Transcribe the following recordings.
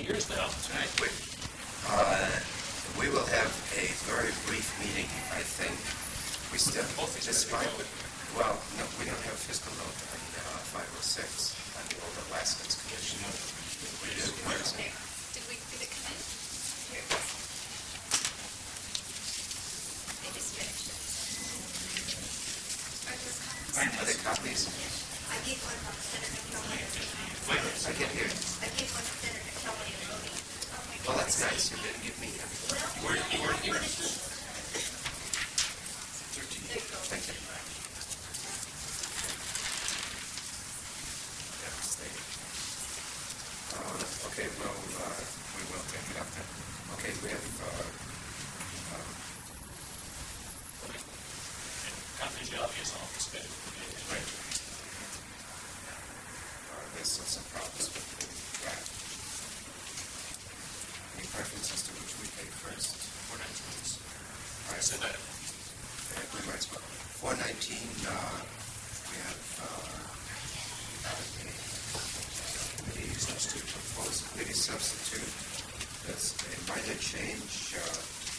years now. That's right. We will have a very brief meeting, I think. We still, despite, well, no, we don't have fiscal note on 506 on the old Alaskans Commission. We do. Did it come in? They just finished it. Are there copies? I gave one from Senator Kelly. I can't hear. I gave one to Senator Kelly and Ruby. Well, that's nice. You didn't give me any. You weren't here. 13. Thank you. Okay, well, we will pick it up then. Okay, we have confidentiality is all suspended. right. There's some problems with the draft. Any preferences to which we pay first? 419. Right. Send that. We might as well. 419, we have committee substitute, proposed committee substitute. That's a minor change. We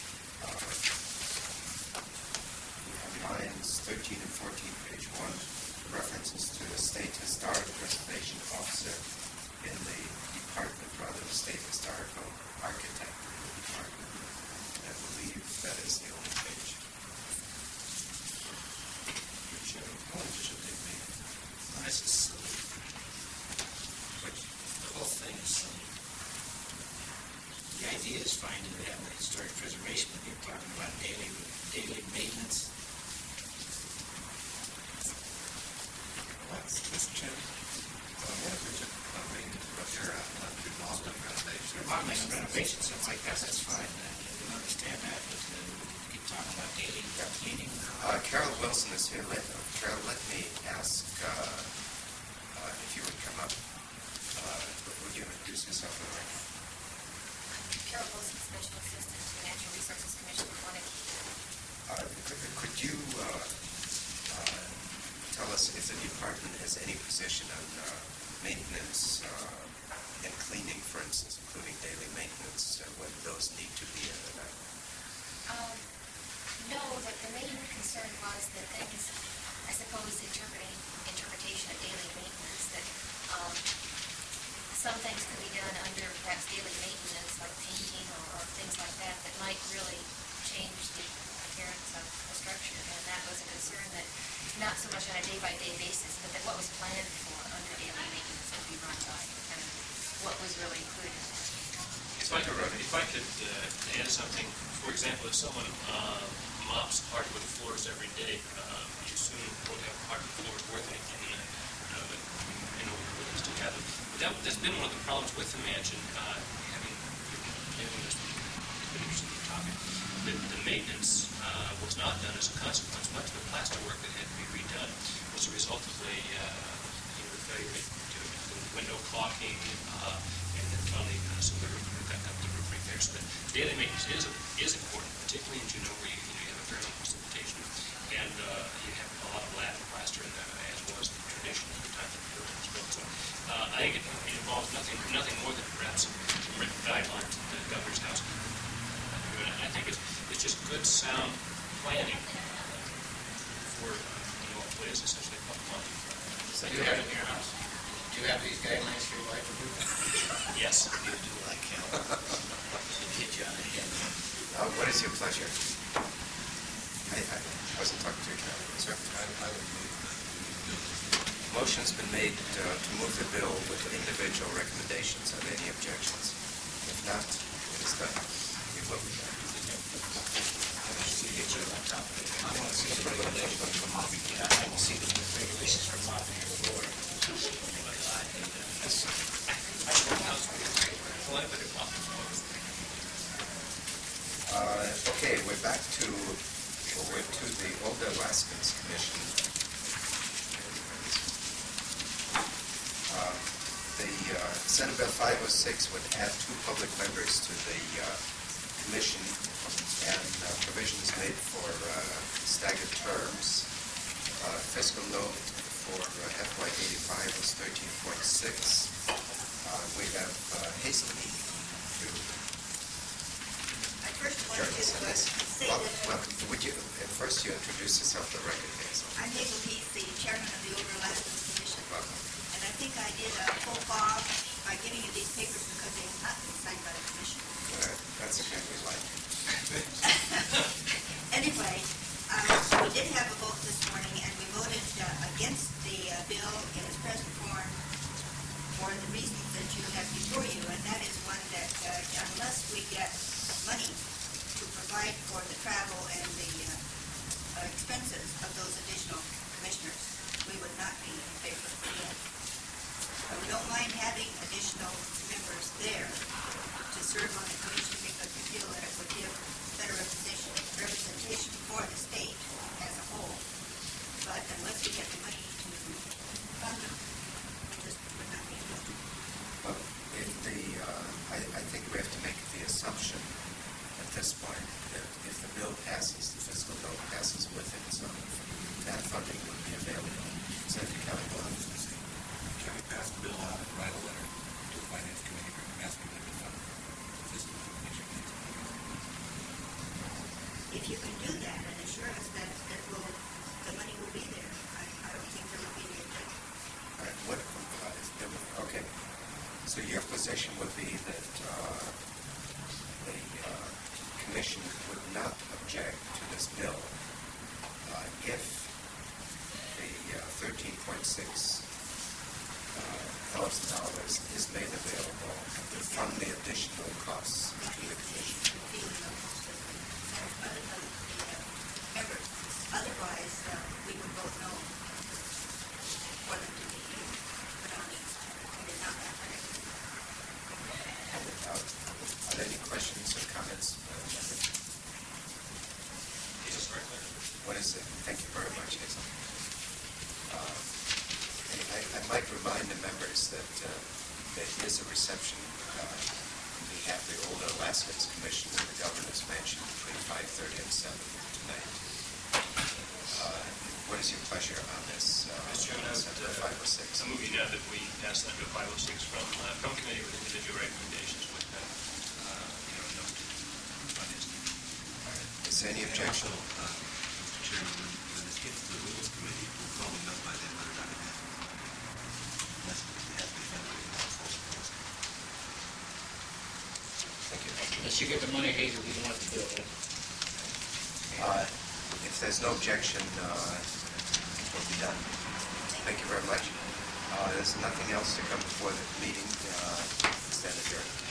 have lines 13 and 14, page 1, references to the State Historic Preservation Officer in the department, rather than State Historical Architect in the department. I believe that is the only change. Which should they make? This is silly. Which, The whole thing is silly. The idea is fine to have the historic preservation, but you're talking about daily maintenance. Mr. Chairman, what if we took maintenance, but they're not too long of renovation? Modeling and renovation, stuff like that, that's fine. I can understand that, but keep talking about daily cleaning. Carol Wilson is here. Carol, let me ask if you would come up. Would you introduce yourself? Carol Wilson, Special Assistant to the Natural Resources Commission for Could you tell us if the department has any position on maintenance and cleaning, for instance, including daily maintenance, whether those need to be in or not? No, but the main concern was that things, I suppose, interpretation of daily maintenance, that some things could be done under perhaps daily maintenance, like painting or things like that, that might really change the appearance of the structure. And that was a concern that not so much on a day-by-day basis, but that what was planned for under daily maintenance would be run by, kind of what was really included. If I could add something, for example, if someone mops hardwood floors every day, you soon won't have hardwood floors worth anything in order for us to have them. But that's been one of the problems with the mansion, having this interesting topic. The maintenance was not done as a consequence. Much of the plaster work that had to be redone was a result of the failure to do the window caulking and then finally some of the roof repairs. But daily maintenance is important, particularly in Juneau where you have a fair amount of precipitation and you have a lot of lath and plaster in there, as was the tradition at the time that the building was built. So I think it involves nothing more than perhaps some written guidelines that the governor's house. I think it's just good, sound planning for what is essentially a public money. So you have it in your house? Do you have these guidelines for your wife to do? Yes. You do like hell. Should hit you on the head. What is your pleasure? I wasn't talking to you, Carol. Sir? I would move. Motion's been made to move the bill with individual recommendations. Are there any objections? If not, it is done. It will be done. I want to see the regulations for mopping. I can see the regulations for mopping the floor. Okay, we're back to the Old Alaskans Commission. The Senate Bill 506 would add 2 public members to the commission, and provision is made for staggered terms. Fiscal note for FY85 was 13.6. We have Hastings Hazel, welcome. Would you, first you introduce yourself for the record, Hazel? I'm Hazel Heath, the chairman of the Older Alaskans Commission. Welcome. And I think I did a faux pas by giving you these papers because they have not been signed by the commission. That's okay, we like it. Anyway, we did have a vote this morning, and we voted against the bill in its present form for the reasons that you have before you, and that is one that unless we get money to provide for the travel and the expenses of those additional commissioners, we would not be in favor of the bill. We don't mind having additional members there to serve on the commission because we feel that it would give better representation for the state as a whole. But unless we get the money to fund them, we just would not be interested. Well, I think we have to make the assumption at this point that if the bill passes, the fiscal bill passes with it, so that funding would be available. Senator Kelly, go on. Can we pass the bill on and write a letter to the Finance Committee asking them to fund the fiscal commission? If you can do that and assure us that the money will be there, I don't think there would be any objection. All right, okay. So your position would be that the commission would not object to this bill if the $13.6 thousand is made available to fund the additional costs to the commission. Otherwise, we would vote no for them to be put on it. We did not have that. Are there any questions or comments? Hazel Sprinkler. What is it? Thank you very much, Hazel. I might remind the members that there is a reception on behalf of the Older Alaskans Commission in the Governor's Mansion between 5:30 and 7 tonight. What is your pleasure on this? Mr. Chairman, I would 506. I move now that we pass that bill 506 from committee with individual recommendations with note to finance committee. Is there any objection? Mr. Chairman, when this gets to the Rules Committee, we'll probably know by then whether or not it has. Unless it has to be funded in the full proposal. Thank you. Unless you get the money, Hazel, we don't have to do it. If there's no objection, we'll be done. Thank you very much. There's nothing else to come before the meeting. Stand adjourned.